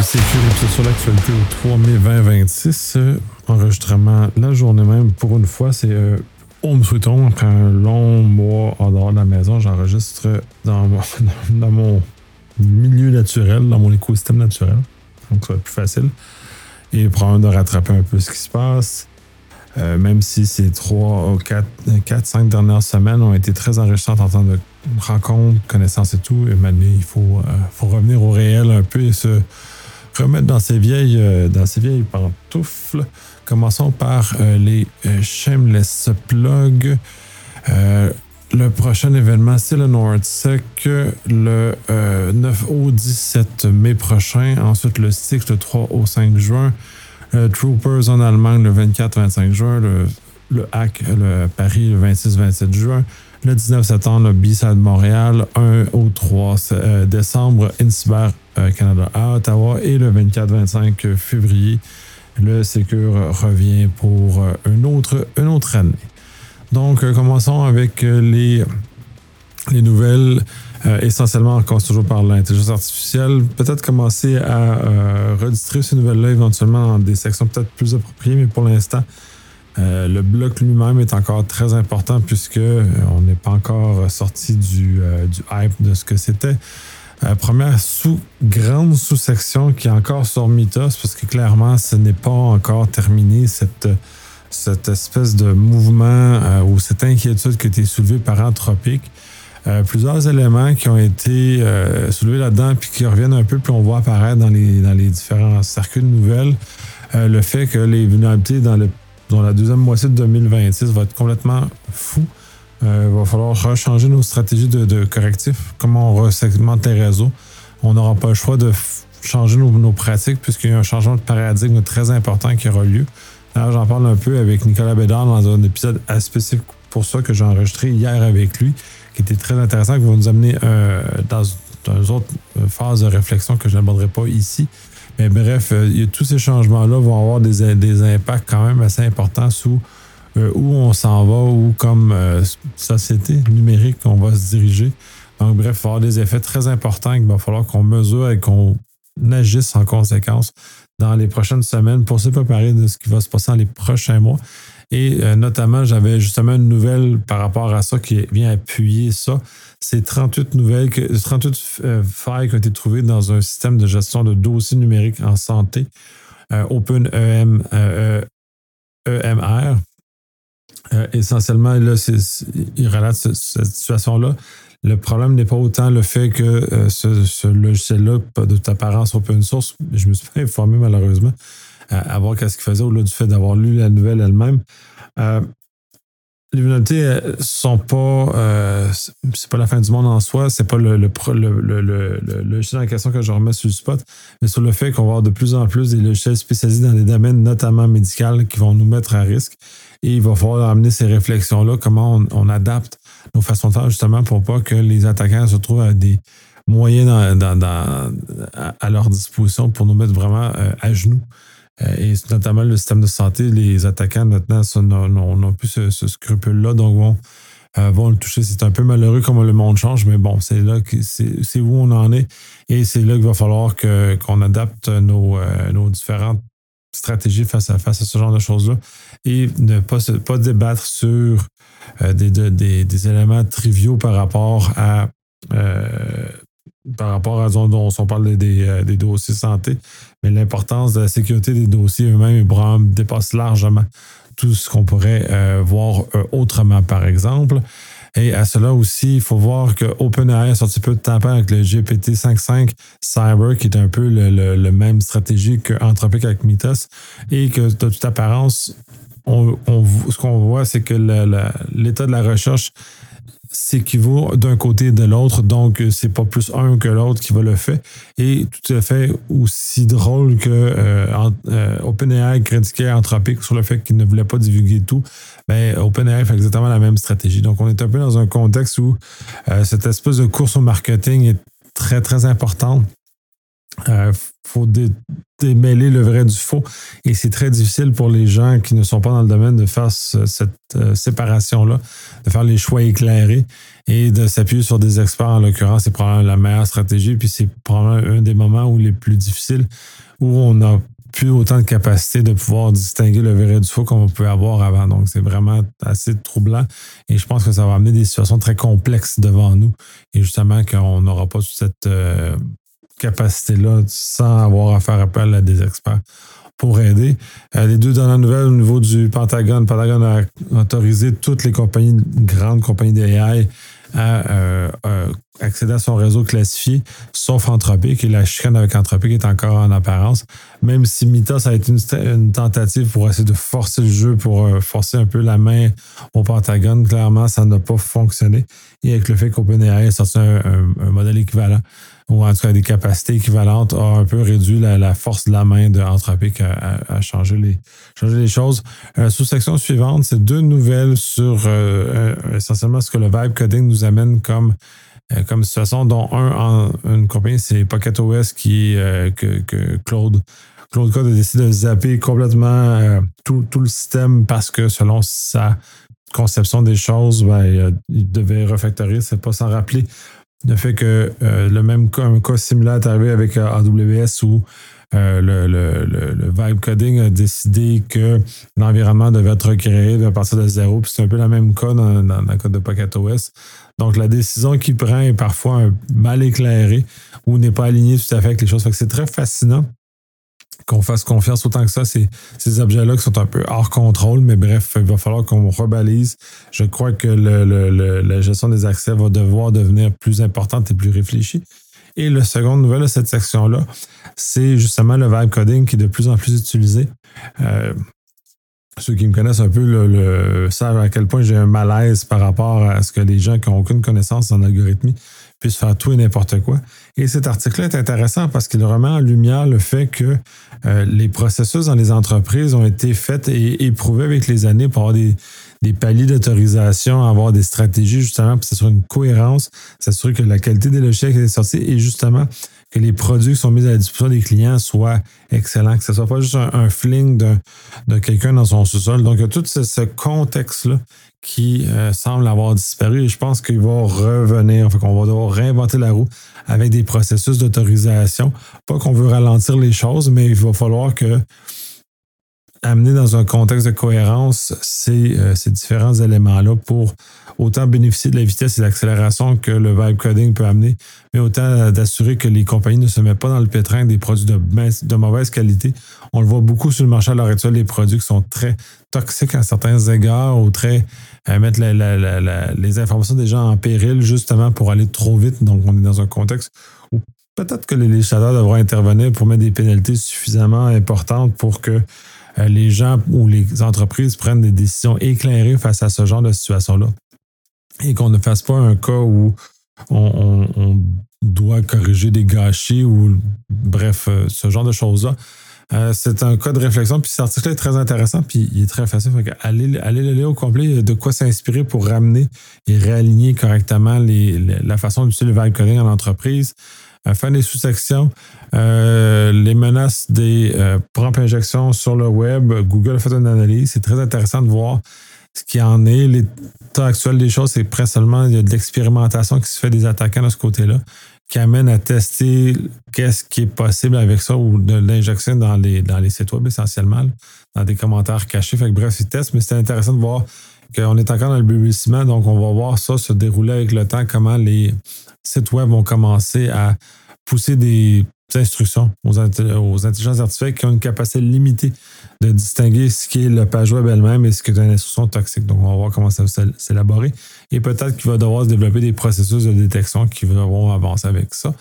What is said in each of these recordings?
CQ, sur l'actualité au 3 mai 2026. Enregistrement la journée même. Pour une fois, c'est Home Sweet Home. Après un long mois en dehors de la maison, j'enregistre dans mon milieu naturel, dans mon écosystème naturel. Donc, ça va être plus facile. Et probablement de rattraper un peu ce qui se passe. Même si ces 4-5 dernières semaines ont été très enrichissantes en termes de rencontres, connaissances et tout. Et maintenant, il faut revenir au réel un peu et se remettre dans ces vieilles pantoufles. Commençons par les shameless plugs. Le prochain événement, c'est le NordSec le 9 au 17 mai prochain. Ensuite, le SIX le 3 au 5 juin. Troopers en Allemagne le 24-25 juin. Le HAC, le Paris le 26-27 juin. Le 19 septembre, le B-Side Montréal. 1 au 3 décembre, InCyber Canada à Ottawa. Et le 24-25 février, le Secure revient pour une autre année. Donc, commençons avec les nouvelles. Essentiellement, encore toujours par l'intelligence artificielle. Peut-être commencer à redistribuer ces nouvelles-là éventuellement dans des sections peut-être plus appropriées, mais pour l'instant, le bloc lui-même est encore très important puisque on n'est pas encore sorti du hype de ce que c'était. Première grande sous-section qui est encore sur Mythos, parce que clairement, ce n'est pas encore terminé cette espèce de mouvement ou cette inquiétude qui a été soulevée par Anthropic. Plusieurs éléments qui ont été soulevés là-dedans puis qui reviennent un peu, puis on voit apparaître dans les différents circuits de nouvelles. Le fait que les vulnérabilités dans la deuxième moitié de 2026 vont être complètement fou. Il va falloir rechanger nos stratégies de correctif, comment on resegmente les réseaux. On n'aura pas le choix de changer nos pratiques puisqu'il y a un changement de paradigme très important qui aura lieu. Alors, j'en parle un peu avec Nicolas Bédard dans un épisode spécifique pour ça que j'ai enregistré hier avec lui, qui était très intéressant, qui va nous amener dans une autre phase de réflexion que je n'aborderai pas ici. Mais bref, tous ces changements-là vont avoir des impacts quand même assez importants sur où on s'en va, ou comme société numérique on va se diriger. Donc bref, il va y avoir des effets très importants qu'il va falloir qu'on mesure et qu'on agisse en conséquence dans les prochaines semaines pour se préparer de ce qui va se passer dans les prochains mois. Et notamment, j'avais justement une nouvelle par rapport à ça qui vient appuyer ça. C'est 38 failles qui ont été trouvées dans un système de gestion de dossiers numériques en santé, OpenEMR. Essentiellement, là, il relate cette situation-là. Le problème n'est pas autant le fait que ce logiciel-là, de toute apparence open source, je me suis pas informé malheureusement à voir qu'est-ce qu'il faisait au-delà du fait d'avoir lu la nouvelle elle-même. Les vulnérabilités sont pas... c'est pas la fin du monde en soi, c'est pas le logiciel en question que je remets sur le spot, mais sur le fait qu'on va avoir de plus en plus des logiciels spécialisés dans des domaines notamment médicaux qui vont nous mettre à risque. Et il va falloir amener ces réflexions-là, comment on adapte nos façons de faire justement pour pas que les attaquants se trouvent avec des moyens à leur disposition pour nous mettre vraiment à genoux. Et notamment le système de santé, les attaquants maintenant n'ont plus ce scrupule-là, donc vont le toucher. C'est un peu malheureux comment le monde change, mais bon, c'est là c'est où on en est. Et c'est là qu'il va falloir qu'on adapte nos différentes stratégies face à ce genre de choses-là et ne pas débattre sur des éléments triviaux par rapport à dont on parle des dossiers santé, mais l'importance de la sécurité des dossiers eux-mêmes dépasse largement tout ce qu'on pourrait voir autrement, par exemple. Et à cela aussi, il faut voir que OpenAI a sorti peu de temps avec le GPT-5.5 Cyber, qui est un peu le même stratégie qu'Anthropic avec Mythos, et que de toute apparence, ce qu'on voit, c'est que l'état de la recherche s'équivaut d'un côté et de l'autre, donc c'est pas plus un que l'autre qui va le faire. Et tout à fait aussi drôle que OpenAI critiquait Anthropic sur le fait qu'il ne voulait pas divulguer tout, ben OpenAI fait exactement la même stratégie. Donc on est un peu dans un contexte où cette espèce de course au marketing est très très importante. faut démêler le vrai du faux. Et c'est très difficile pour les gens qui ne sont pas dans le domaine de faire cette séparation-là, de faire les choix éclairés et de s'appuyer sur des experts. En l'occurrence, c'est probablement la meilleure stratégie. Puis c'est probablement un des moments où les plus difficiles, où on n'a plus autant de capacité de pouvoir distinguer le vrai du faux qu'on pouvait avoir avant. Donc, c'est vraiment assez troublant. Et je pense que ça va amener des situations très complexes devant nous. Et justement, qu'on n'aura pas cette capacité-là sans avoir à faire appel à des experts pour aider. Les deux dernières nouvelles au niveau du Pentagone. Le Pentagone a autorisé toutes les grandes compagnies d'AI à accéder à son réseau classifié, sauf Anthropic. Et la chicane avec Anthropic est encore en apparence. Même si Mythos a été une tentative pour essayer de forcer le jeu, pour forcer un peu la main au Pentagone, clairement, ça n'a pas fonctionné. Et avec le fait qu'OpenAI a sorti un modèle équivalent, ou en tout cas des capacités équivalentes, a un peu réduit la force de la main d'Anthropic à changer les choses. Sous-section suivante, c'est deux nouvelles sur essentiellement ce que le vibe coding nous amène comme situation, dont une compagnie, c'est PocketOS que Claude Code a décidé de zapper complètement tout le système parce que selon sa conception des choses, il devait refactorer, c'est pas sans rappeler le fait que un cas similaire est arrivé avec AWS où le vibe coding a décidé que l'environnement devait être recréé à partir de zéro. Puis c'est un peu le même cas dans le cas de PocketOS. Donc la décision qu'il prend est parfois mal éclairée ou n'est pas alignée tout à fait avec les choses. Fait que c'est très fascinant qu'on fasse confiance autant que ça, ces objets-là qui sont un peu hors contrôle, mais bref, il va falloir qu'on rebalise. Je crois que la gestion des accès va devoir devenir plus importante et plus réfléchie. Et la seconde nouvelle de cette section-là, c'est justement le vibe coding qui est de plus en plus utilisé. Ceux qui me connaissent un peu savent à quel point j'ai un malaise par rapport à ce que les gens qui n'ont aucune connaissance en algorithmie puissent faire tout et n'importe quoi. Et cet article-là est intéressant parce qu'il remet en lumière le fait que les processus dans les entreprises ont été faits et éprouvés avec les années pour avoir des paliers d'autorisation, avoir des stratégies justement pour s'assurer une cohérence, s'assurer que la qualité des logiciels qui est sortie et justement que les produits qui sont mis à la disposition des clients soient excellents, que ce ne soit pas juste un fling de quelqu'un dans son sous-sol. Donc, il y a tout ce contexte-là qui semble avoir disparu et je pense qu'il va revenir. Fait qu'on va devoir réinventer la roue avec des processus d'autorisation. Pas qu'on veut ralentir les choses, mais il va falloir que amener dans un contexte de cohérence ces différents éléments-là pour autant bénéficier de la vitesse et de l'accélération que le vibe coding peut amener, mais autant d'assurer que les compagnies ne se mettent pas dans le pétrin des produits de mauvaise qualité. On le voit beaucoup sur le marché à l'heure actuelle, des produits qui sont très toxiques à certains égards ou très mettre les informations des gens en péril justement pour aller trop vite. Donc, on est dans un contexte où peut-être que les législateurs devront intervenir pour mettre des pénalités suffisamment importantes pour que les gens ou les entreprises prennent des décisions éclairées face à ce genre de situation-là. Et qu'on ne fasse pas un cas où on doit corriger des gâchis ou bref, ce genre de choses-là. C'est un cas de réflexion, puis cet article est très intéressant, puis il est très facile. Allez le lire au complet, de quoi s'inspirer pour ramener et réaligner correctement la façon d'utiliser le vibe coding en entreprise. Faire des sous-sections, les menaces des propres injections sur le web. Google a fait une analyse. C'est très intéressant de voir ce qu'il en est. L'état actuel des choses, c'est principalement il y a de l'expérimentation qui se fait des attaquants de ce côté-là, qui amène à tester qu'est-ce qui est possible avec ça ou de l'injection dans les sites web essentiellement, dans des commentaires cachés. Fait que bref, ils testent, mais c'est intéressant de voir qu'on est encore dans le balbutiement, donc on va voir ça se dérouler avec le temps, comment les sites web vont commencer à pousser des instructions aux intelligences artificielles qui ont une capacité limitée de distinguer ce qui est la page web elle-même et ce qui est une instruction toxique. Donc, on va voir comment ça va s'élaborer. Et peut-être qu'il va devoir se développer des processus de détection qui vont avancer avec ça.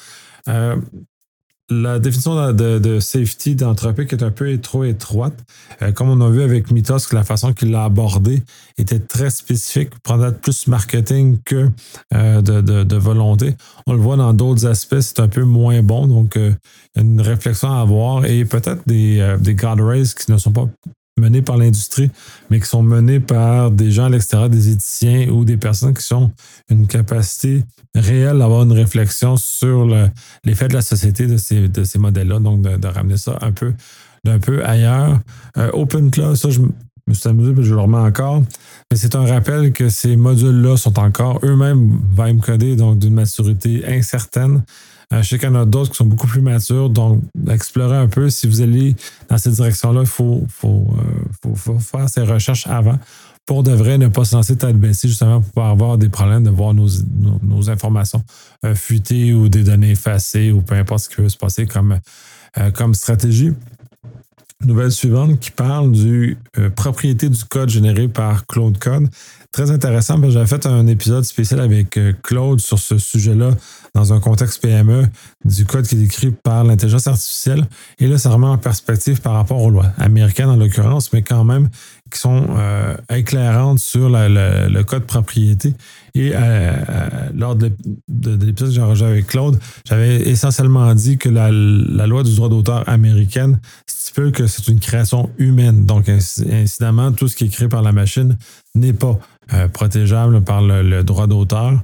La définition de safety d'Anthropic est un peu trop étroite. Comme on a vu avec Mythos, la façon qu'il l'a abordé était très spécifique, prendrait plus marketing que de volonté. On le voit dans d'autres aspects, c'est un peu moins bon. Donc, il y a une réflexion à avoir et peut-être des guardrails qui ne sont pas menées par l'industrie, mais qui sont menées par des gens à l'extérieur, des éthiciens ou des personnes qui ont une capacité réelle d'avoir une réflexion sur l'effet de la société de ces modèles-là, donc de ramener ça un peu ailleurs. OpenClaw, ça, je me suis amusé, mais je le remets encore. Mais c'est un rappel que ces modules-là sont encore eux-mêmes vibe codés, donc d'une maturité incertaine. Je sais qu'il y en a d'autres qui sont beaucoup plus matures, donc explorer un peu. Si vous allez dans cette direction-là, il faut faire ces recherches avant. Pour de vrai, ne pas se lancer tête baissée, justement, pour pas avoir des problèmes de voir nos informations fuitées ou des données effacées ou peu importe ce qui peut se passer comme stratégie. Nouvelle suivante qui parle du propriété du code généré par Claude Code. Très intéressant, parce que j'avais fait un épisode spécial avec Claude sur ce sujet-là dans un contexte PME du code qui est écrit par l'intelligence artificielle. Et là, ça remet en perspective par rapport aux lois américaines en l'occurrence, mais quand même qui sont éclairantes sur le code propriété. Et lors de l'épisode que j'ai enregistré avec Claude, j'avais essentiellement dit que la loi du droit d'auteur américaine stipule que c'est une création humaine. Donc, incidemment, tout ce qui est créé par la machine n'est pas protégeable par le droit d'auteur,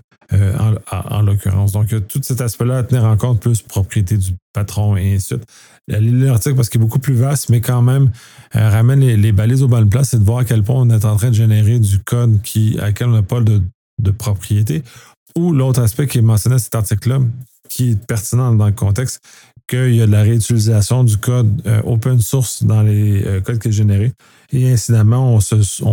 en l'occurrence. Donc, il y a tout cet aspect-là à tenir en compte, plus propriété du patron et ainsi de suite. L'article, parce qu'il est beaucoup plus vaste, mais quand même, ramène les balises aux bonnes places et de voir à quel point on est en train de générer du code à quel on n'a pas de propriété. Ou l'autre aspect qui est mentionné à cet article-là, qui est pertinent dans le contexte, qu'il y a de la réutilisation du code open source dans les codes qui est généré. Et incidemment, on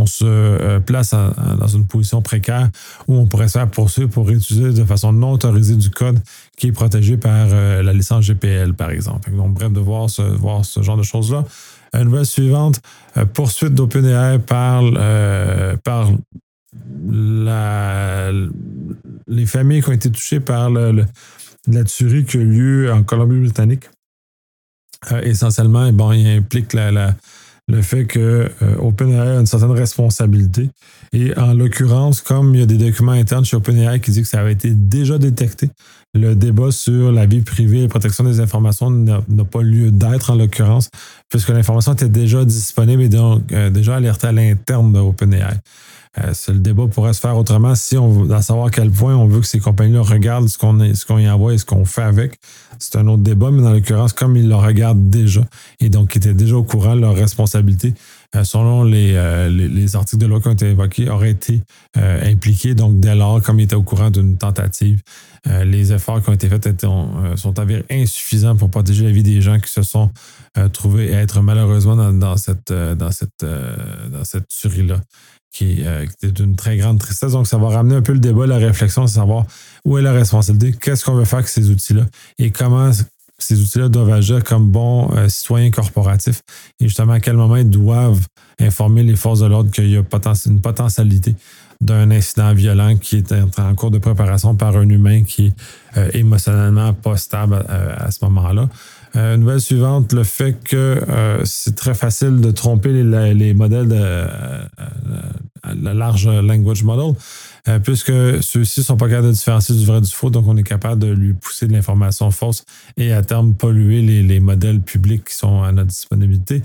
se place dans une position précaire où on pourrait se faire poursuivre pour réutiliser de façon non autorisée du code qui est protégé par la licence GPL, par exemple. Donc, bref, de voir ce genre de choses-là. Nouvelle suivante, poursuite d'OpenAI par les familles qui ont été touchées par la tuerie qui a eu lieu en Colombie-Britannique. Essentiellement, il implique le fait que OpenAI a une certaine responsabilité. Et en l'occurrence, comme il y a des documents internes chez OpenAI qui disent que ça avait été déjà détecté, le débat sur la vie privée et la protection des informations n'a pas lieu d'être en l'occurrence, puisque l'information était déjà disponible et donc déjà alertée à l'interne de OpenAI. Le débat pourrait se faire autrement si on veut savoir à quel point on veut que ces compagnies-là regardent ce qu'on y envoie et ce qu'on fait avec. C'est un autre débat, mais dans l'occurrence, comme ils le regardent déjà et donc qui étaient déjà au courant de leurs responsabilités, selon les articles de loi qui ont été évoqués, auraient été impliqués. Donc, dès lors, comme ils étaient au courant d'une tentative, les efforts qui ont été faits sont avérés insuffisants pour protéger la vie des gens qui se sont trouvés être malheureusement dans cette tuerie-là, qui était d'une très grande tristesse. Donc, ça va ramener un peu le débat, la réflexion, de savoir où est la responsabilité, qu'est-ce qu'on veut faire avec ces outils-là et comment ces outils-là doivent agir comme bons citoyens corporatifs et justement à quel moment ils doivent informer les forces de l'ordre qu'il y a une potentialité d'un incident violent qui est en cours de préparation par un humain qui est émotionnellement pas stable à ce moment-là. Nouvelle suivante, le fait que c'est très facile de tromper les modèles de la large language model, puisque ceux-ci ne sont pas capables de différencier du vrai du faux, donc on est capable de lui pousser de l'information fausse et à terme polluer les modèles publics qui sont à notre disponibilité.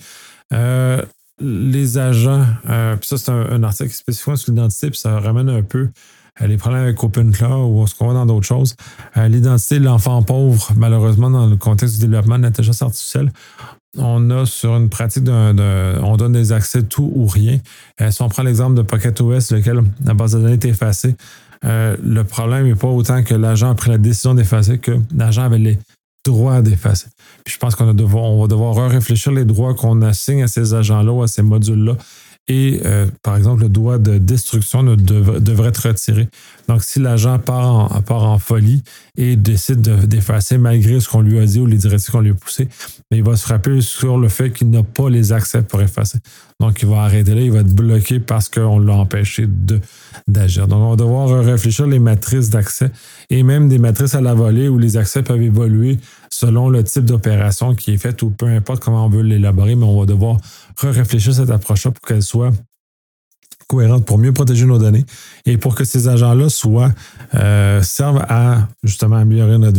Les agents, puis ça c'est un article spécifiquement sur l'identité, puis ça ramène un peu les problèmes avec OpenClaw ou ce qu'on voit dans d'autres choses. L'identité de l'enfant pauvre, malheureusement, dans le contexte du développement de l'intelligence artificielle, on a sur une pratique on donne des accès tout ou rien. Si on prend l'exemple de PocketOS, lequel la base de données est effacée, le problème n'est pas autant que l'agent a pris la décision d'effacer que l'agent avait les droits d'effacer. Puis je pense qu'on va devoir réfléchir les droits qu'on assigne à ces agents-là ou à ces modules-là. Et, par exemple, le droit de destruction devrait être retiré. Donc, si l'agent part en folie et décide d'effacer malgré ce qu'on lui a dit ou les directives qu'on lui a poussées, il va se frapper sur le fait qu'il n'a pas les accès pour effacer. Donc, il va arrêter là, il va être bloqué parce qu'on l'a empêché d'agir. Donc, on va devoir réfléchir les matrices d'accès et même des matrices à la volée où les accès peuvent évoluer selon le type d'opération qui est faite ou peu importe comment on veut l'élaborer, mais on va devoir réfléchir cette approche-là pour qu'elle soit cohérente pour mieux protéger nos données et pour que ces agents-là servent à justement améliorer notre vie,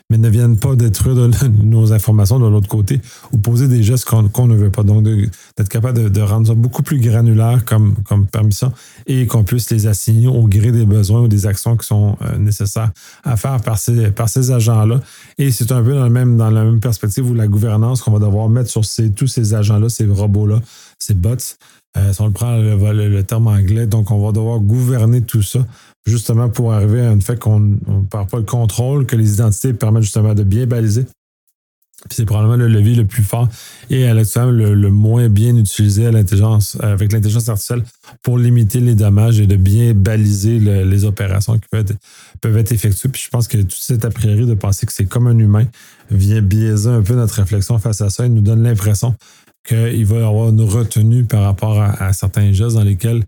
mais ne viennent pas détruire nos informations de l'autre côté ou poser des gestes qu'on ne veut pas. Donc, d'être capable de rendre ça beaucoup plus granulaire comme permission et qu'on puisse les assigner au gré des besoins ou des actions qui sont nécessaires à faire par ces agents-là. Et c'est un peu dans la même perspective où la gouvernance qu'on va devoir mettre sur tous ces agents-là, ces robots-là, ces bots. Si on prend le terme anglais, donc on va devoir gouverner tout ça justement pour arriver à un fait qu'on ne perd pas le contrôle, que les identités permettent justement de bien baliser. Puis c'est probablement le levier le plus fort et le moins bien utilisé avec l'intelligence artificielle pour limiter les dommages et de bien baliser les opérations qui peuvent être effectuées. Puis je pense que tout cet a priori de penser que c'est comme un humain vient biaiser un peu notre réflexion face à ça et nous donne l'impression qu'il va y avoir une retenue par rapport à certains gestes dans lesquels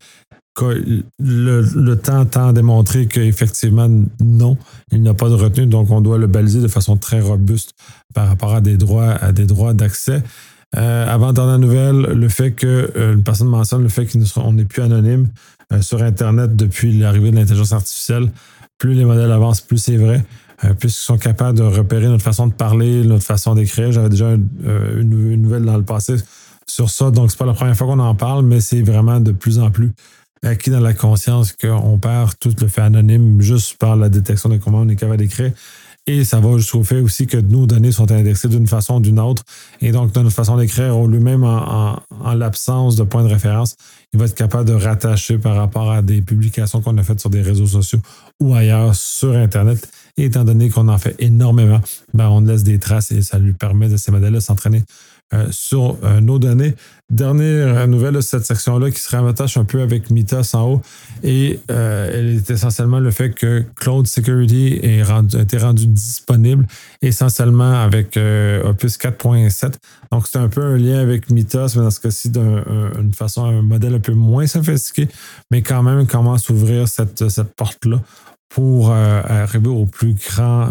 le temps tend à démontrer qu'effectivement, non, il n'a pas de retenue, donc on doit le baliser de façon très robuste par rapport à des droits d'accès. Avant-dernière nouvelle, le fait qu'une personne mentionne le fait qu'on n'est plus anonyme sur Internet depuis l'arrivée de l'intelligence artificielle. Plus les modèles avancent, plus c'est vrai. Puisqu'ils sont capables de repérer notre façon de parler, notre façon d'écrire. J'avais déjà une nouvelle dans le passé sur ça, donc c'est pas la première fois qu'on en parle, mais c'est vraiment de plus en plus acquis dans la conscience qu'on perd tout le fait anonyme juste par la détection de comment on est capable d'écrire. Et ça va jusqu'au fait aussi que nos données sont indexées d'une façon ou d'une autre. Et donc, notre façon d'écrire, lui-même, en l'absence de point de référence, il va être capable de rattacher par rapport à des publications qu'on a faites sur des réseaux sociaux ou ailleurs sur Internet. Et étant donné qu'on en fait énormément, on laisse des traces et ça lui permet de ces modèles-là de s'entraîner sur nos données. Dernière nouvelle, cette section-là qui se rattache un peu avec Mythos en haut. Et elle est essentiellement le fait que Cloud Security a été rendu disponible essentiellement avec Opus 4.7. Donc, c'est un peu un lien avec Mythos, mais dans ce cas-ci, d'une façon, un modèle un peu moins sophistiqué, mais quand même commence à ouvrir cette porte-là pour arriver au plus grand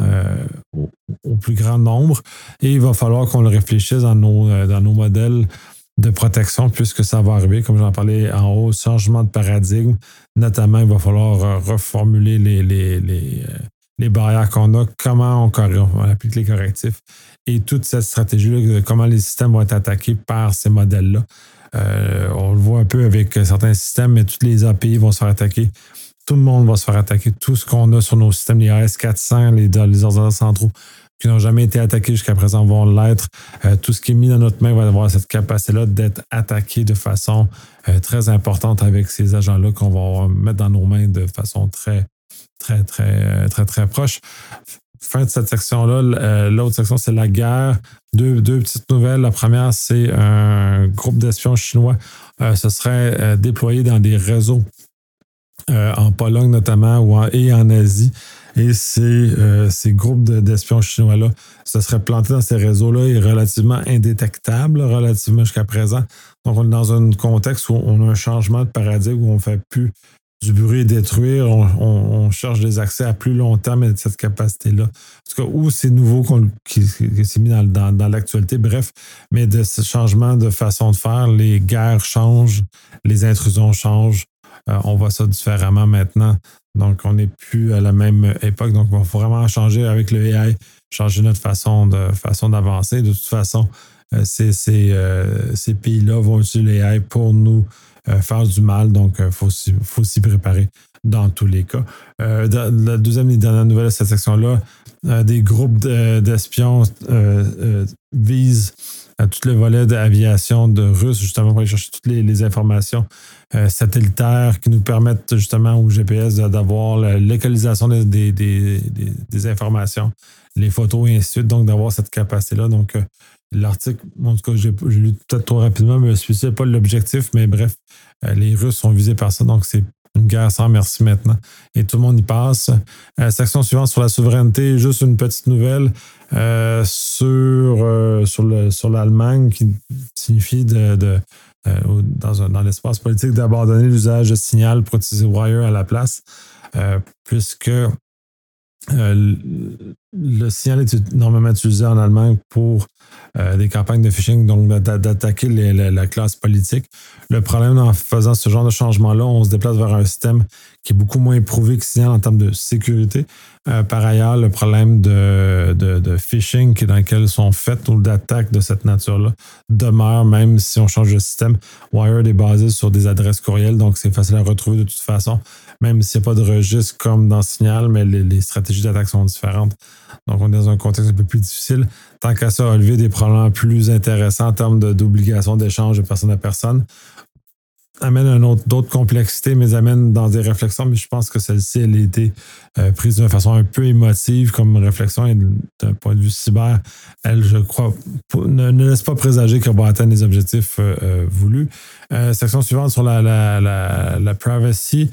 nombre. Et il va falloir qu'on le réfléchisse dans nos modèles de protection, puisque ça va arriver, comme j'en parlais en haut, changement de paradigme. Notamment, il va falloir reformuler les barrières qu'on a, comment on applique les correctifs et toute cette stratégie-là, de comment les systèmes vont être attaqués par ces modèles-là. On le voit un peu avec certains systèmes, mais toutes les API vont se faire attaquer. Tout le monde va se faire attaquer. Tout ce qu'on a sur nos systèmes, les AS400, les ordinateurs centraux qui n'ont jamais été attaqués jusqu'à présent vont l'être. Tout ce qui est mis dans notre main va avoir cette capacité-là d'être attaqué de façon très importante avec ces agents-là qu'on va mettre dans nos mains de façon très, très, très, très, très proche. Fin de cette section-là. L'autre section, c'est la guerre. Deux petites nouvelles. La première, c'est un groupe d'espions chinois. Ce serait déployé dans des réseaux en Pologne notamment et en Asie. Et ces groupes d'espions chinois-là se seraient plantés dans ces réseaux-là et relativement indétectables, relativement jusqu'à présent. Donc, on est dans un contexte où on a un changement de paradigme, où on ne fait plus du bruit et détruire, on cherche des accès à plus long terme et cette capacité-là. En tout cas, où c'est nouveau qui s'est mis dans l'actualité. Bref, mais de ce changement de façon de faire, les guerres changent, les intrusions changent. On voit ça différemment maintenant. Donc, on n'est plus à la même époque. Donc, il va vraiment changer avec le AI, changer notre façon d'avancer. De toute façon, ces pays-là vont utiliser l'AI pour nous faire du mal. Donc, il faut s'y préparer dans tous les cas. La deuxième et dernière nouvelle de cette section-là, des groupes d'espions visent tout le volet d'aviation de Russes, justement, pour aller chercher toutes les informations satellitaires qui nous permettent, justement, au GPS d'avoir la localisation des informations, les photos et ainsi de suite, donc d'avoir cette capacité-là. Donc, l'article, en tout cas, j'ai lu peut-être trop rapidement, mais celui-ci n'est pas l'objectif, mais bref, les Russes sont visés par ça, donc c'est une guerre sans merci maintenant. Et tout le monde y passe. Section suivante sur la souveraineté, juste une petite nouvelle sur l'Allemagne qui signifie dans l'espace politique d'abandonner l'usage de signal pour utiliser Wire à la place, puisque le signal est énormément utilisé en Allemagne pour des campagnes de phishing, donc d'attaquer la classe politique. Le problème en faisant ce genre de changement-là, on se déplace vers un système qui est beaucoup moins éprouvé que Signal en termes de sécurité. Par ailleurs, le problème de phishing dans lequel sont faites ou d'attaques de cette nature-là demeure même si on change de système. Wired est basé sur des adresses courriels, donc c'est facile à retrouver de toute façon, même s'il n'y a pas de registre comme dans Signal, mais les stratégies d'attaque sont différentes. Donc, on est dans un contexte un peu plus difficile. Tant qu'à ça, relever des problèmes plus intéressants en termes d'obligation d'échange de personne à personne. Amène d'autres complexités, mais amène dans des réflexions. Mais je pense que celle-ci, elle a été prise d'une façon un peu émotive comme réflexion et d'un point de vue cyber. Elle, je crois, ne laisse pas présager qu'elle va atteindre les objectifs voulus. Section suivante sur la privacy.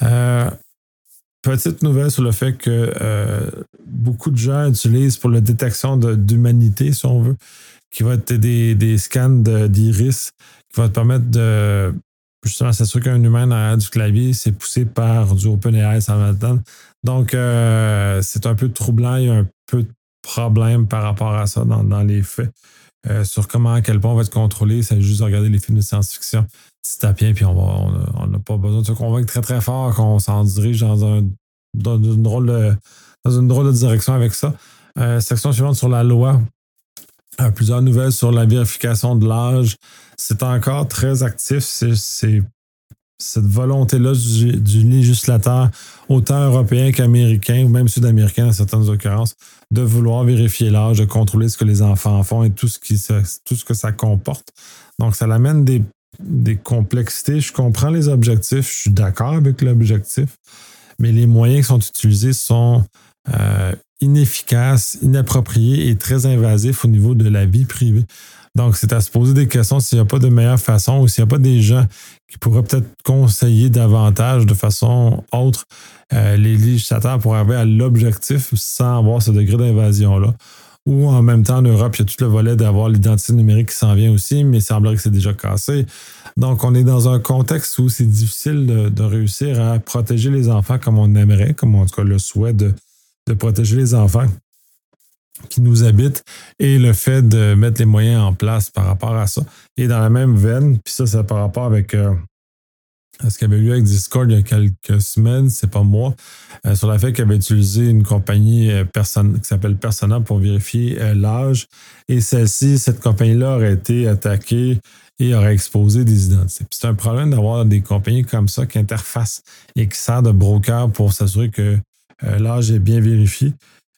Petite nouvelle sur le fait que beaucoup de gens utilisent pour la détection d'humanité, si on veut, qui va être des scans d'iris qui vont te permettre de justement s'assurer qu'un humain derrière du clavier, c'est poussé par du OpenAI sans maintenant. Donc, c'est un peu troublant. Il y a un peu de problème par rapport à ça dans les faits. Sur à quel point on va être contrôlé, c'est juste de regarder les films de science-fiction petit à petit, puis on n'a pas besoin de se convaincre très très fort qu'on s'en dirige dans une drôle de direction avec ça. Section suivante sur la loi. Plusieurs nouvelles sur la vérification de l'âge. C'est encore très actif. C'est cette volonté-là du législateur, autant européen qu'américain, ou même sud-américain dans certaines occurrences, de vouloir vérifier l'âge, de contrôler ce que les enfants font et tout ce que ça comporte. Donc, ça l'amène des complexités. Je comprends les objectifs, je suis d'accord avec l'objectif, mais les moyens qui sont utilisés sont inefficaces, inappropriés et très invasifs au niveau de la vie privée. Donc, c'est à se poser des questions s'il n'y a pas de meilleure façon ou s'il n'y a pas des gens qui pourraient peut-être conseiller davantage de façon autre les législateurs pour arriver à l'objectif sans avoir ce degré d'invasion-là. Ou en même temps, en Europe, il y a tout le volet d'avoir l'identité numérique qui s'en vient aussi, mais il semblerait que c'est déjà cassé. Donc, on est dans un contexte où c'est difficile de réussir à protéger les enfants comme on aimerait, comme en tout cas le souhait de protéger les enfants qui nous habitent et le fait de mettre les moyens en place par rapport à ça. Et dans la même veine, puis ça, c'est par rapport avec ce qu'il y avait eu avec Discord il y a quelques semaines, c'est pas moi, sur le fait qu'il avait utilisé une compagnie qui s'appelle Persona pour vérifier l'âge. Et cette compagnie-là aurait été attaquée et aurait exposé des identités. Puis c'est un problème d'avoir des compagnies comme ça qui interfacent et qui servent de broker pour s'assurer que l'âge est bien vérifié.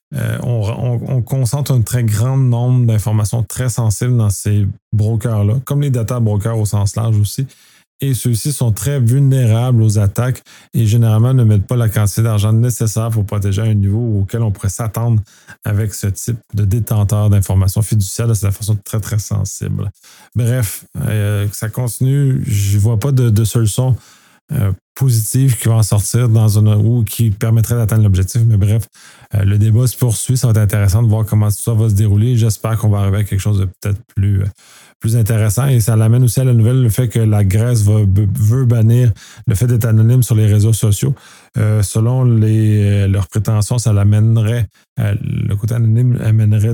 On concentre un très grand nombre d'informations très sensibles dans ces brokers-là, comme les data brokers au sens large aussi. Et ceux-ci sont très vulnérables aux attaques et généralement ne mettent pas la quantité d'argent nécessaire pour protéger à un niveau auquel on pourrait s'attendre avec ce type de détenteur d'informations fiduciaires de cette façon très, très sensible. Bref, ça continue. Je ne vois pas de solution positive qui va en sortir ou qui permettrait d'atteindre l'objectif. Mais bref, le débat se poursuit. Ça va être intéressant de voir comment tout ça va se dérouler. J'espère qu'on va arriver à quelque chose de peut-être plus intéressant. Et ça l'amène aussi à la nouvelle, le fait que la Grèce veut bannir le fait d'être anonyme sur les réseaux sociaux. Selon leurs prétentions, ça l'amènerait, le côté anonyme amènerait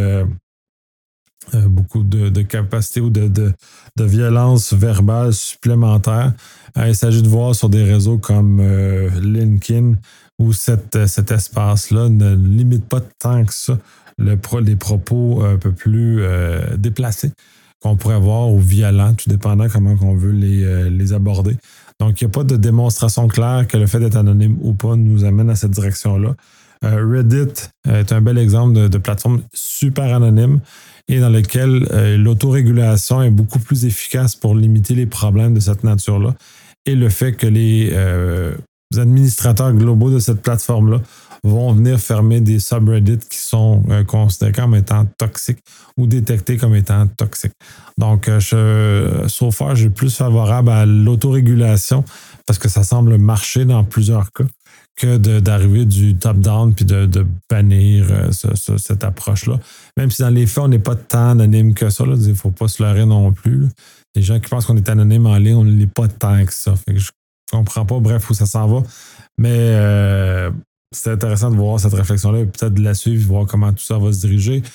beaucoup de capacité ou de violence verbale supplémentaire. Il s'agit de voir sur des réseaux comme LinkedIn où cet espace-là ne limite pas tant que ça les propos un peu plus déplacés qu'on pourrait avoir ou violents, tout dépendant comment on veut les aborder. Donc, il n'y a pas de démonstration claire que le fait d'être anonyme ou pas nous amène à cette direction-là. Reddit est un bel exemple de plateforme super anonyme et dans lequel l'autorégulation est beaucoup plus efficace pour limiter les problèmes de cette nature-là. Et le fait que les administrateurs globaux de cette plateforme-là vont venir fermer des subreddits qui sont considérés comme étant toxiques ou détectés comme étant toxiques. Donc, so far, je suis plus favorable à l'autorégulation parce que ça semble marcher dans plusieurs cas que d'arriver du top-down puis de bannir cette approche-là. Même si dans les faits, on n'est pas tant anonyme que ça. Il ne faut pas se leurrer non plus. Là. Les gens qui pensent qu'on est anonyme en ligne, on ne l'est pas tant que ça. Fait que je comprends pas, bref, où ça s'en va. Mais c'est intéressant de voir cette réflexion-là et peut-être de la suivre, voir comment tout ça va se diriger.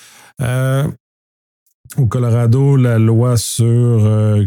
Au Colorado, la loi sur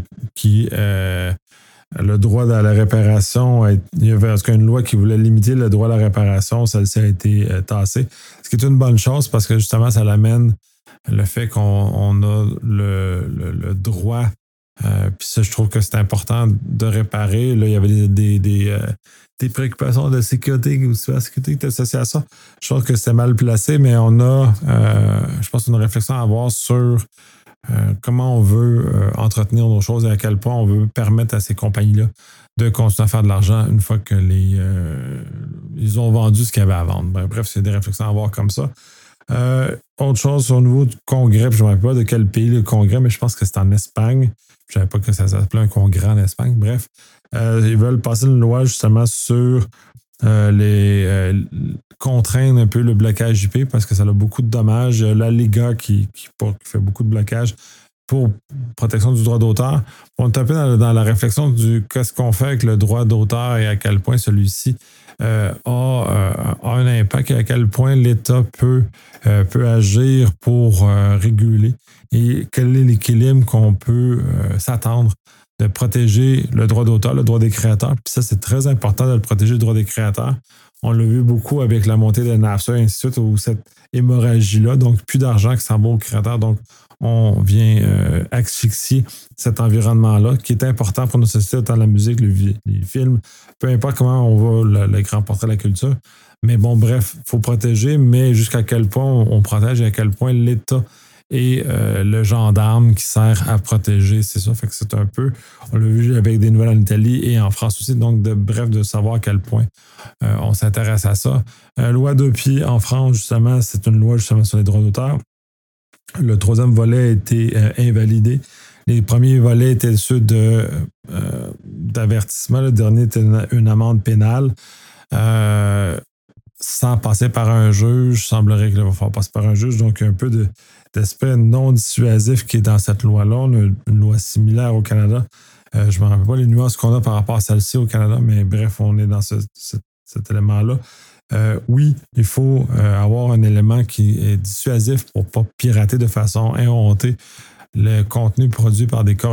le droit à la réparation, il y avait en tout cas une loi qui voulait limiter le droit à la réparation, celle-ci a été tassée. Ce qui est une bonne chose parce que justement, ça l'amène le fait qu'on a le droit. Puis ça, je trouve que c'est important de réparer. Là, il y avait des préoccupations de sécurité ou de sécurité qui étaient associées à ça. Je trouve que c'était mal placé, mais on a, je pense, une réflexion à avoir sur comment on veut entretenir nos choses et à quel point on veut permettre à ces compagnies-là de continuer à faire de l'argent une fois que ils ont vendu ce qu'il y avait à vendre. Bref, c'est des réflexions à avoir comme ça. Autre chose au niveau du congrès, puis je ne me rappelle pas de quel pays le congrès, mais je pense que c'est en Espagne. Je ne savais pas que ça s'appelait un congrès en Espagne. Bref, ils veulent passer une loi justement sur contraindre un peu le blocage IP parce que ça a beaucoup de dommages. La Liga qui fait beaucoup de blocages pour protection du droit d'auteur. On est un peu dans la réflexion du qu'est-ce qu'on fait avec le droit d'auteur et à quel point celui-ci a un impact et à quel point l'État peut agir pour réguler et quel est l'équilibre qu'on peut s'attendre de protéger le droit d'auteur, le droit des créateurs. Puis ça, c'est très important de le protéger, le droit des créateurs. On l'a vu beaucoup avec la montée de NAFTA et ainsi de suite, ou cette hémorragie-là. Donc, plus d'argent qui s'en va aux créateurs. Donc, on vient asphyxier cet environnement-là qui est important pour nos sociétés, autant la musique, les films, peu importe comment on va le grand portrait de la culture. Mais bon, bref, il faut protéger, mais jusqu'à quel point on protège et à quel point l'État et le gendarme qui sert à protéger, c'est ça. Fait que c'est un peu, on l'a vu avec des nouvelles en Italie et en France aussi, donc de savoir à quel point on s'intéresse à ça. Loi 2 pieds en France, justement, c'est une loi justement sur les droits d'auteur. Le troisième volet a été invalidé. Les premiers volets étaient ceux d'avertissement. Le dernier était une amende pénale. Sans passer par un juge, il semblerait qu'il va falloir passer par un juge. Donc, il y a un peu d'aspect non dissuasif qui est dans cette loi-là. On a une loi similaire au Canada. Je ne me rappelle pas les nuances qu'on a par rapport à celle-ci au Canada, mais bref, on est dans cet élément-là. Oui, il faut avoir un élément qui est dissuasif pour ne pas pirater de façon inhontée le contenu produit par des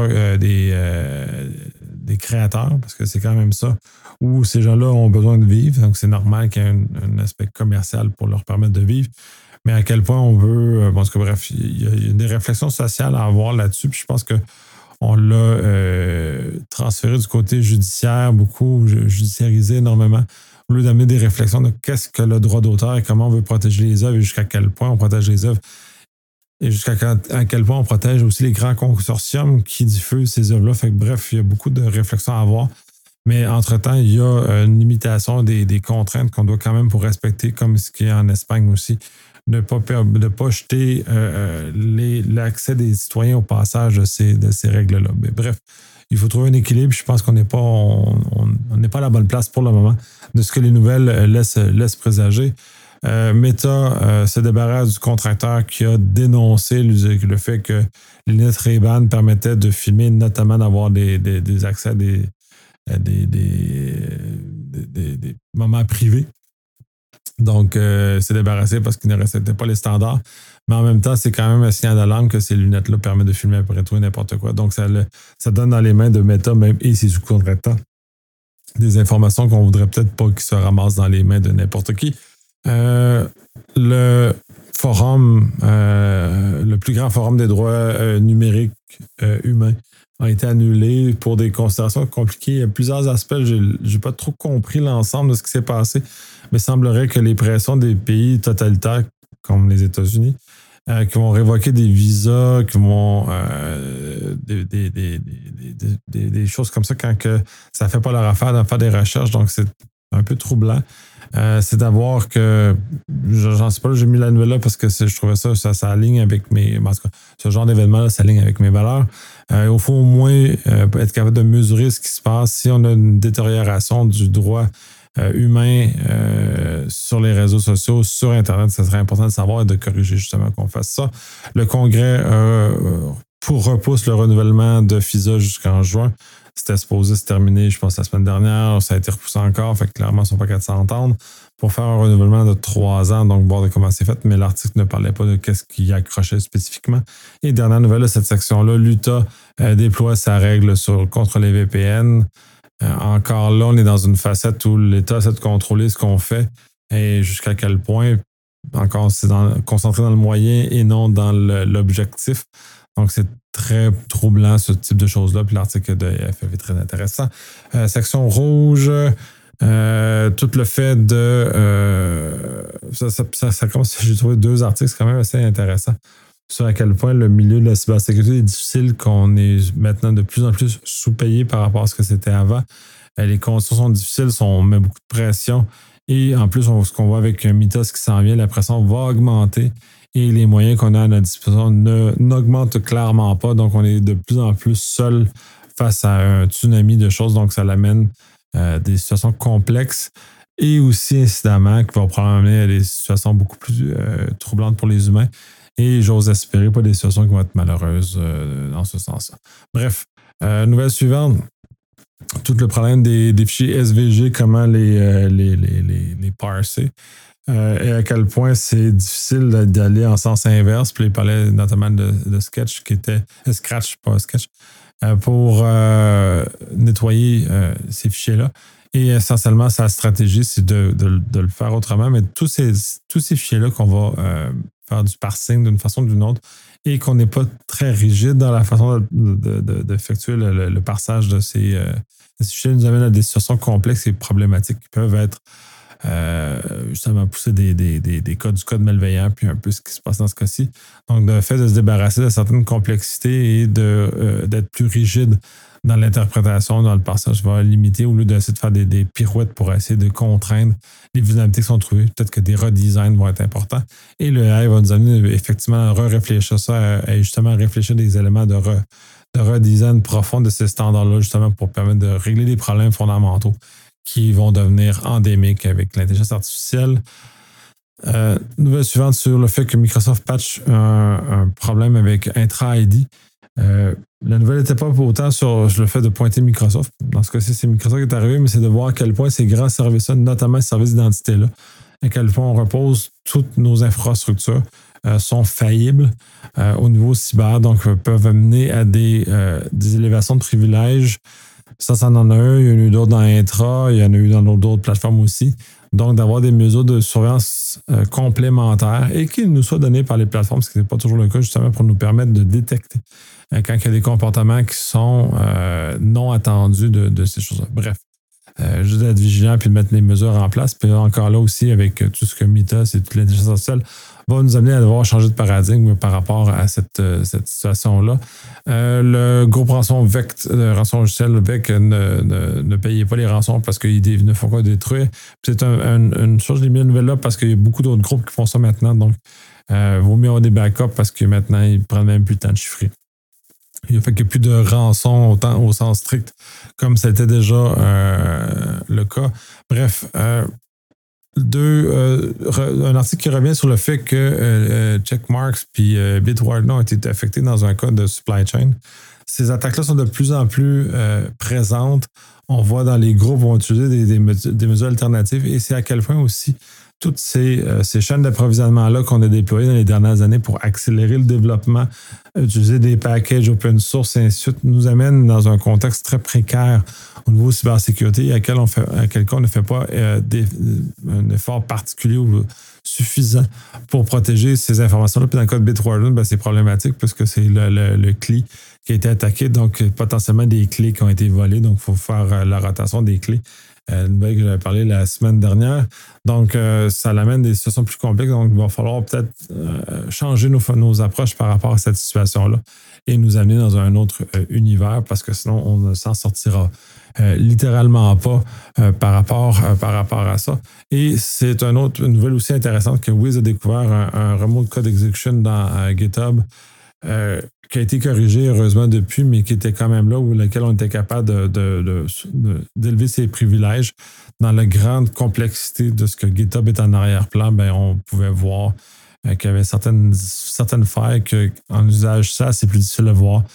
créateurs, parce que c'est quand même ça, où ces gens-là ont besoin de vivre, donc c'est normal qu'il y ait un aspect commercial pour leur permettre de vivre, mais à quel point on veut, bon, en tout cas, bref, il y a des réflexions sociales à avoir là-dessus, puis je pense qu'on l'a transféré du côté judiciaire, beaucoup judiciarisé énormément, au lieu d'amener des réflexions de qu'est-ce que le droit d'auteur et comment on veut protéger les œuvres et jusqu'à quel point on protège les œuvres et à quel point on protège aussi les grands consortiums qui diffusent ces œuvres-là. Fait que bref, il y a beaucoup de réflexions à avoir. Mais entre-temps, il y a une limitation des contraintes qu'on doit quand même pour respecter, comme ce qui est en Espagne aussi. Ne pas jeter l'accès des citoyens au passage de ces règles-là. Mais bref, il faut trouver un équilibre. Je pense qu'on n'est pas à la bonne place pour le moment de ce que les nouvelles laissent présager. Meta se débarrasse du contracteur qui a dénoncé le fait que les lunettes Ray-Ban permettaient de filmer, notamment d'avoir des accès à des moments privés. Donc, c'est débarrassé parce qu'il ne respectait pas les standards. Mais en même temps, c'est quand même un signal d'alarme que ces lunettes-là permettent de filmer après tout et n'importe quoi. Donc, ça donne dans les mains de Meta même et ses sous-contractants des informations qu'on ne voudrait peut-être pas qu'ils se ramassent dans les mains de n'importe qui. Le forum, le plus grand forum des droits numériques humains a été annulé pour des considérations compliquées. Il y a plusieurs aspects. J'ai pas trop compris l'ensemble de ce qui s'est passé, mais il semblerait que les pressions des pays totalitaires, comme les États-Unis, qui vont révoquer des visas, qui vont des choses comme ça quand que ça ne fait pas leur affaire de faire des recherches. Donc, c'est un peu troublant. C'est d'avoir que, j'en sais pas, j'ai mis la nouvelle là parce que je trouvais ça aligne avec mes... En tout cas, ce genre d'événement-là s'aligne avec mes valeurs. Il faut au moins être capable de mesurer ce qui se passe. Si on a une détérioration du droit humain sur les réseaux sociaux, sur Internet, ça serait important de savoir et de corriger justement qu'on fasse ça. Le Congrès repousse le renouvellement de FISA jusqu'en juin. C'était supposé se terminer, je pense, la semaine dernière. Ça a été repoussé encore. Fait que clairement, ils ne sont pas qu'à s'entendre pour faire un renouvellement de 3 ans. Donc, voir de comment c'est fait. Mais l'article ne parlait pas de qu'est-ce qui accrochait spécifiquement. Et dernière nouvelle de cette section-là, l'Utah déploie sa règle contre les VPN. Encore là, on est dans une facette où l'État essaie de contrôler ce qu'on fait et jusqu'à quel point, encore, c'est concentré dans le moyen et non dans l'objectif. Donc, c'est très troublant, ce type de choses-là. Puis l'article de FF est très intéressant. Section rouge, tout le fait de... ça commence, j'ai trouvé 2 articles, c'est quand même assez intéressant. Sur à quel point le milieu de la cybersécurité est difficile, qu'on est maintenant de plus en plus sous-payé par rapport à ce que c'était avant. Les conditions sont difficiles, on met beaucoup de pression. Et en plus, ce qu'on voit avec Mythos qui s'en vient, la pression va augmenter et les moyens qu'on a à notre disposition n'augmentent clairement pas. Donc, on est de plus en plus seul face à un tsunami de choses. Donc, ça l'amène des situations complexes et aussi, incidemment, qui va probablement amener à des situations beaucoup plus troublantes pour les humains. Et j'ose espérer pas des situations qui vont être malheureuses dans ce sens-là. Bref, nouvelle suivante. Tout le problème des fichiers SVG, comment les parser. Et à quel point c'est difficile d'aller en sens inverse. Puis il parlait notamment de Sketch, qui était Scratch, pas Sketch, pour nettoyer ces fichiers-là. Et essentiellement, sa stratégie, c'est de le faire autrement. Mais tous ces fichiers-là qu'on va faire du parsing d'une façon ou d'une autre et qu'on n'est pas très rigide dans la façon d'effectuer le parsage de ces fichiers, nous amène à des situations complexes et problématiques qui peuvent être justement pousser des codes du code malveillant, puis un peu ce qui se passe dans ce cas-ci. Donc, le fait de se débarrasser de certaines complexités et d'être plus rigide dans l'interprétation, dans le parsage, va limiter au lieu d'essayer de faire des pirouettes pour essayer de contraindre les vulnérabilités qui sont trouvées. Peut-être que des redesigns vont être importants. Et le AI va nous amener effectivement à réfléchir ça et justement à réfléchir des éléments de redesign profond de ces standards-là, justement pour permettre de régler des problèmes fondamentaux qui vont devenir endémiques avec l'intelligence artificielle. Nouvelle suivante sur le fait que Microsoft patch un problème avec Intra-ID. La nouvelle n'était pas autant sur le fait de pointer Microsoft. Dans ce cas-ci, c'est Microsoft qui est arrivé, mais c'est de voir à quel point ces grands services-là, notamment ces services d'identité-là, à quel point on repose toutes nos infrastructures, sont faillibles au niveau cyber, donc peuvent amener à des élévations de privilèges. Ça en a un. Il y en a eu d'autres dans Intra, il y en a eu dans d'autres plateformes aussi. Donc, d'avoir des mesures de surveillance complémentaires et qui nous soient données par les plateformes, ce qui n'est pas toujours le cas, justement pour nous permettre de détecter quand il y a des comportements qui sont non attendus de ces choses-là. Bref, juste d'être vigilant puis de mettre les mesures en place. Puis encore là aussi, avec tout ce que Mythos et toute l'intelligence artificielle va nous amener à devoir changer de paradigme par rapport à cette situation-là. Le groupe rançon Vect, rançon logiciel VEC, ne payez pas les rançons parce qu'ils ne font pas détruire. C'est une chose, j'ai mis la nouvelle là parce qu'il y a beaucoup d'autres groupes qui font ça maintenant. Donc, vaut mieux avoir des backups parce que maintenant, ils prennent même plus le temps de chiffrer. Il fait qu'il n'y a plus de rançon autant au sens strict comme c'était déjà le cas. Bref, un article qui revient sur le fait que Checkmarx puis Bitwarden ont été affectés dans un cas de supply chain. Ces attaques-là sont de plus en plus présentes. On voit dans les groupes vont utiliser des mesures alternatives et c'est à quel point aussi toutes ces chaînes d'approvisionnement-là qu'on a déployées dans les dernières années pour accélérer le développement, utiliser des packages open source et ainsi de suite, nous amènent dans un contexte très précaire au niveau cybersécurité à quel cas on ne fait pas un effort particulier ou suffisant pour protéger ces informations-là. Puis dans le cas de Bitwarden, c'est problématique parce que c'est le CLI qui a été attaqué, donc potentiellement des clés qui ont été volées, donc il faut faire la rotation des clés. Une nouvelle que j'avais parlé la semaine dernière. Donc, ça l'amène des situations plus complexes. Donc, il va falloir peut-être changer nos approches par rapport à cette situation-là et nous amener dans un autre univers parce que sinon, on ne s'en sortira littéralement pas par rapport à ça. Et c'est une nouvelle aussi intéressante que Wiz a découvert un remote code execution dans GitHub qui a été corrigé heureusement depuis, mais qui était quand même là, où lequel on était capable d'élever ses privilèges. Dans la grande complexité de ce que GitHub est en arrière-plan, on pouvait voir qu'il y avait certaines failles qu'en usage ça, c'est plus difficile de voir,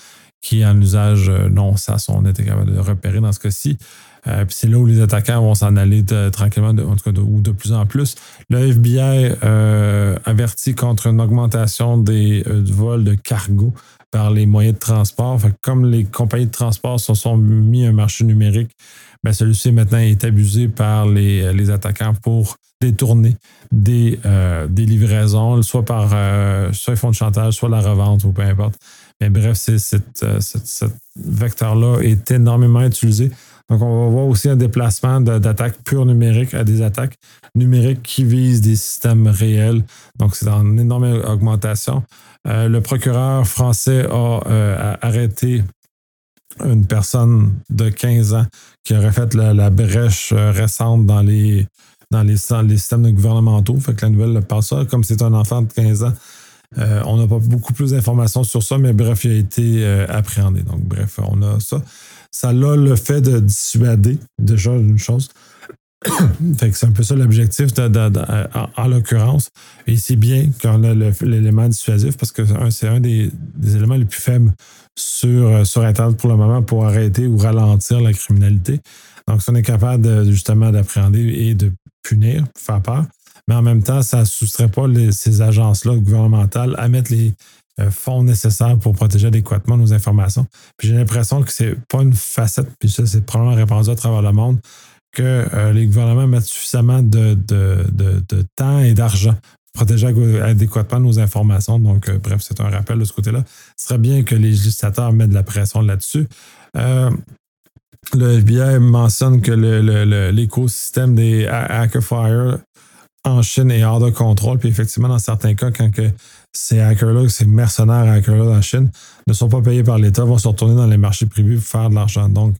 qui, en usage non SAS, on était capable de repérer dans ce cas-ci. Puis c'est là où les attaquants vont s'en aller tranquillement, en tout cas ou de plus en plus. Le FBI avertit contre une augmentation des vols de cargo par les moyens de transport. Fait que comme les compagnies de transport se sont mis un marché numérique, ben celui-ci maintenant est abusé par les attaquants pour détourner des livraisons, soit ils font du chantage, soit la revente ou peu importe. Mais bref, cette vecteur-là est énormément utilisé. Donc, on va voir aussi un déplacement d'attaques pures numériques à des attaques numériques qui visent des systèmes réels. Donc, c'est en énorme augmentation. Le procureur français a arrêté une personne de 15 ans qui aurait fait la brèche récente dans les systèmes gouvernementaux. Fait que la nouvelle parle ça. Comme c'est un enfant de 15 ans, on n'a pas beaucoup plus d'informations sur ça, mais bref, il a été appréhendé. Donc, bref, on a ça. Ça a le fait de dissuader, déjà, une chose. Fait que c'est un peu ça l'objectif en l'occurrence. Et c'est bien qu'on a l'élément dissuasif parce que c'est un des éléments les plus faibles sur Internet pour le moment pour arrêter ou ralentir la criminalité. Donc, si on est capable justement d'appréhender et de punir, pour faire peur, mais en même temps, ça ne soustrait pas ces agences-là gouvernementales à mettre les fonds nécessaires pour protéger adéquatement nos informations. Puis j'ai l'impression que c'est pas une facette, puis ça, c'est probablement répandu à travers le monde, que les gouvernements mettent suffisamment de temps et d'argent pour protéger adéquatement nos informations. Donc, bref, c'est un rappel de ce côté-là. Ce serait bien que les législateurs mettent de la pression là-dessus. Le FBI mentionne que l'écosystème des Hackerfire en Chine est hors de contrôle. Puis effectivement, dans certains cas, quand ces hackers-là, ces mercenaires hackers-là en Chine ne sont pas payés par l'État, vont se retourner dans les marchés privés pour faire de l'argent. Donc,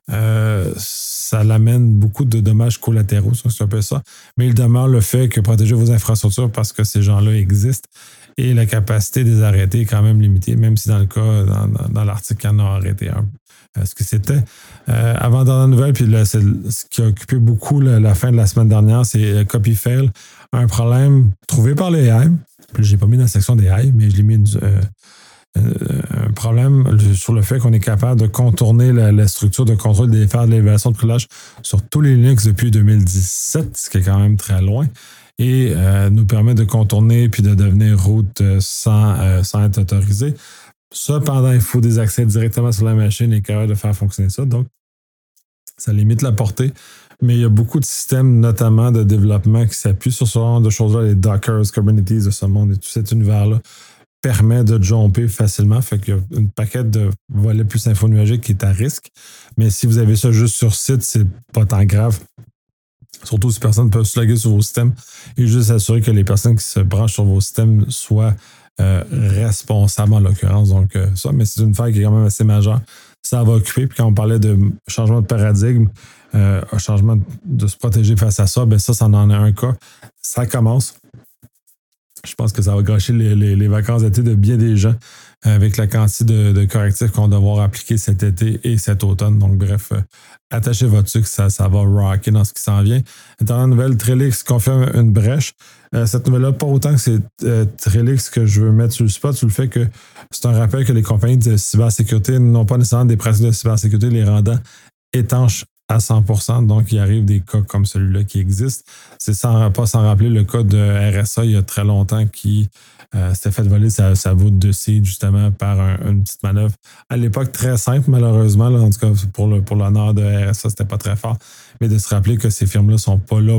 ça l'amène beaucoup de dommages collatéraux, c'est un peu ça. Mais il demeure le fait que protéger vos infrastructures parce que ces gens-là existent et la capacité de les arrêter est quand même limitée, même si dans le cas, dans l'article, il y en a arrêté un. Ce que c'était. Avant dans la nouvelle, puis là, c'est ce qui a occupé beaucoup la fin de la semaine dernière, c'est CopyFail, un problème trouvé par les AI. Puis j'ai pas mis dans la section des AI, mais je l'ai mis un problème sur le fait qu'on est capable de contourner la structure de contrôle et faire de l'évaluation de privilèges sur tous les Linux depuis 2017, ce qui est quand même très loin, et nous permet de contourner puis de devenir root sans être autorisé. Cependant, il faut des accès directement sur la machine et capable de faire fonctionner ça. Donc, ça limite la portée. Mais il y a beaucoup de systèmes, notamment de développement, qui s'appuient sur ce genre de choses-là, les Dockers, Kubernetes de ce monde et tout cet univers-là permet de jumper facilement. Fait qu'il y a une paquette de volets plus infonuagiques qui est à risque. Mais si vous avez ça juste sur site, c'est pas tant grave. Surtout si personne peut se loguer sur vos systèmes et juste s'assurer que les personnes qui se branchent sur vos systèmes soient responsables en l'occurrence. Donc, ça, mais c'est une faille qui est quand même assez majeure. Ça va occuper. Puis quand on parlait de changement de paradigme, un changement de se protéger face à ça, ben ça en est un cas. Ça commence. Je pense que ça va gâcher les vacances d'été de bien des gens avec la quantité de correctifs qu'on va devoir appliquer cet été et cet automne. Donc, bref, attachez votre sucre, ça va rocker dans ce qui s'en vient. Dans la nouvelle, Trellix confirme une brèche. Cette nouvelle-là, pas autant que c'est Trellix que je veux mettre sur le spot, sur le fait que c'est un rappel que les compagnies de cybersécurité n'ont pas nécessairement des pratiques de cybersécurité les rendant étanches à 100%. Donc, il arrive des cas comme celui-là qui existent. C'est pas sans rappeler le cas de RSA il y a très longtemps qui s'était fait voler sa voûte de seed justement par une petite manœuvre. À l'époque, très simple, malheureusement. Là, en tout cas, pour l'honneur de RSA, c'était pas très fort. Mais de se rappeler que ces firmes-là sont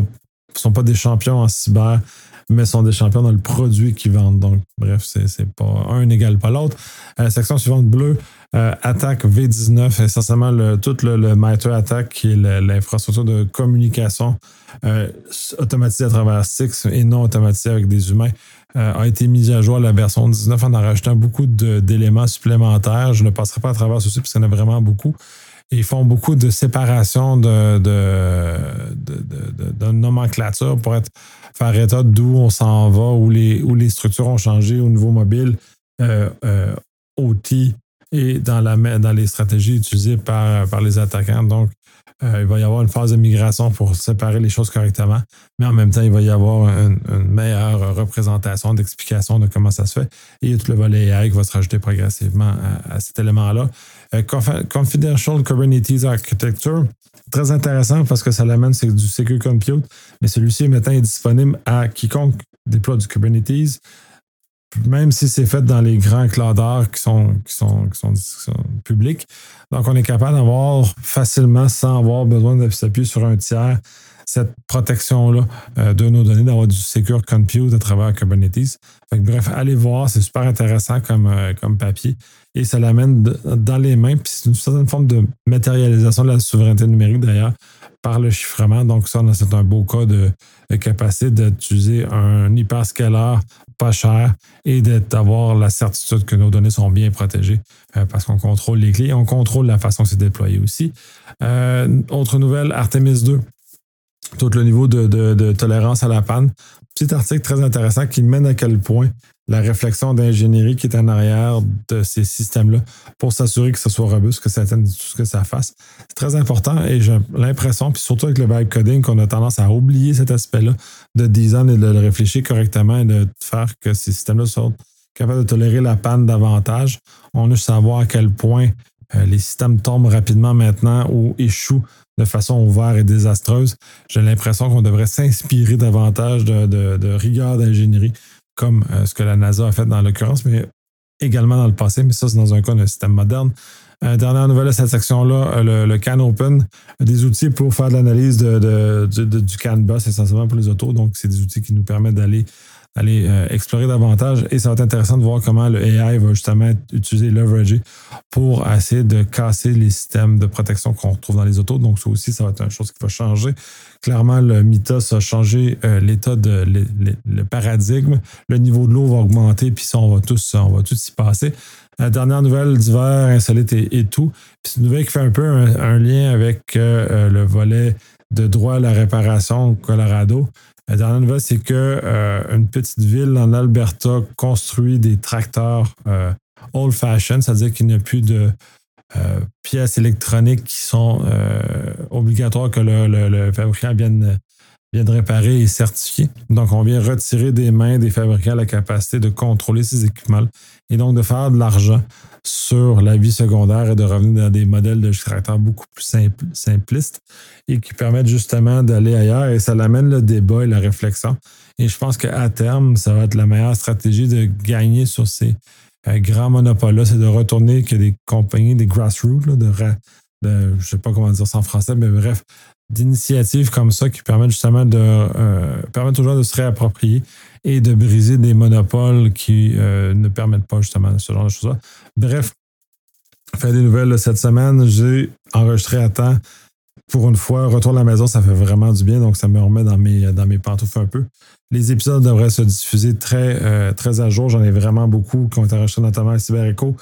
pas des champions en cyber, mais sont des champions dans le produit qu'ils vendent. Donc, bref, c'est pas un n'égale pas l'autre. Section suivante bleue, attaque V19, essentiellement tout le MITRE ATT&CK, qui est l'infrastructure de communication automatisée à travers Styx et non automatisée avec des humains, a été mise à jour à la version 19 en rajoutant beaucoup d'éléments supplémentaires. Je ne passerai pas à travers ceci parce qu'il y en a vraiment beaucoup. Et ils font beaucoup de séparation de nomenclature pour faire état d'où on s'en va, où les structures ont changé au niveau mobile, OT et dans les stratégies utilisées par les attaquants. Donc, Il va y avoir une phase de migration pour séparer les choses correctement, mais en même temps, il va y avoir une meilleure représentation, d'explication de comment ça se fait. Et il y a tout le volet AI qui va se rajouter progressivement à cet élément-là. Confidential Kubernetes Architecture, très intéressant parce que ça l'amène, c'est du Secure Compute, mais celui-ci maintenant est disponible à quiconque déploie du Kubernetes, même si c'est fait dans les grands clouders qui sont publics. Donc, on est capable d'avoir facilement, sans avoir besoin de s'appuyer sur un tiers, cette protection-là de nos données, d'avoir du Secure Compute à travers Kubernetes. Fait que, bref, allez voir, c'est super intéressant comme papier. Et ça l'amène dans les mains, puis c'est une certaine forme de matérialisation de la souveraineté numérique, d'ailleurs, par le chiffrement. Donc, ça, c'est un beau cas de capacité d'utiliser un hyperscaler pas cher et d'avoir la certitude que nos données sont bien protégées parce qu'on contrôle les clés et on contrôle la façon que c'est déployé aussi. Autre nouvelle, Artemis 2. Tout le niveau de tolérance à la panne. Petit article très intéressant qui mène à quel point la réflexion d'ingénierie qui est en arrière de ces systèmes-là pour s'assurer que ce soit robuste, que ça atteigne tout ce que ça fasse. C'est très important et j'ai l'impression, puis surtout avec le vibe coding, qu'on a tendance à oublier cet aspect-là de design et de le réfléchir correctement et de faire que ces systèmes-là soient capables de tolérer la panne davantage. On a juste à savoir à quel point les systèmes tombent rapidement maintenant ou échouent de façon ouverte et désastreuse. J'ai l'impression qu'on devrait s'inspirer davantage de rigueur d'ingénierie, comme ce que la NASA a fait dans l'occurrence, mais également dans le passé, mais ça, c'est dans un cas d'un système moderne. Dernière nouvelle de cette section-là, le CANopen, des outils pour faire de l'analyse du CAN bus, essentiellement pour les autos. Donc, c'est des outils qui nous permettent d'aller explorer davantage et ça va être intéressant de voir comment le AI va justement être utilisé, leveragé pour essayer de casser les systèmes de protection qu'on retrouve dans les autos. Donc, ça aussi, ça va être une chose qui va changer. Clairement, le Mythos a changé l'état le paradigme. Le niveau de l'eau va augmenter, puis ça, on va tous y passer. Dernière nouvelle d'hiver, insolite et tout. Puis c'est une nouvelle qui fait un peu un lien avec le volet de droit à la réparation au Colorado. La dernière nouvelle, c'est qu'une petite ville en Alberta construit des tracteurs old-fashioned, c'est-à-dire qu'il n'y a plus de pièces électroniques qui sont obligatoires que le fabricant vienne réparer et certifier. Donc, on vient retirer des mains des fabricants la capacité de contrôler ces équipements et donc de faire de l'argent sur la vie secondaire et de revenir dans des modèles de tracteurs beaucoup plus simplistes et qui permettent justement d'aller ailleurs et ça l'amène le débat et la réflexion. Et je pense qu'à terme, ça va être la meilleure stratégie de gagner sur ces grands monopoles-là, c'est de retourner que des compagnies, des grassroots, là, je ne sais pas comment dire ça en français, mais bref, d'initiatives comme ça qui permettent justement permettre aux gens de se réapproprier et de briser des monopoles qui ne permettent pas justement ce genre de choses-là. Bref, fait des nouvelles cette semaine. J'ai enregistré à temps pour une fois. Retour à la maison, ça fait vraiment du bien, donc ça me remet dans mes pantoufles un peu. Les épisodes devraient se diffuser très, très à jour. J'en ai vraiment beaucoup qui ont été enregistrés notamment à CyberEcho.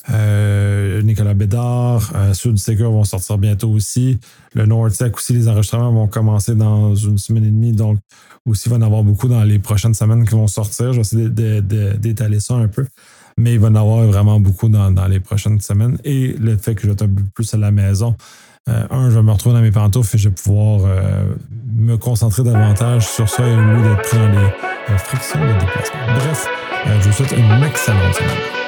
Nicolas Bédard, ceux du Secure vont sortir bientôt aussi. Le NordTech aussi, les enregistrements vont commencer dans une semaine et demie, donc aussi il va y en avoir beaucoup dans les prochaines semaines qui vont sortir. Je vais essayer d'étaler ça un peu, mais il va y en avoir vraiment beaucoup dans les prochaines semaines. Et le fait que je vais être un peu plus à la maison, je vais me retrouver dans mes pantoufles et je vais pouvoir me concentrer davantage sur ça et au lieu d'être pris dans les frictions de déplacement. Bref, je vous souhaite une excellente semaine.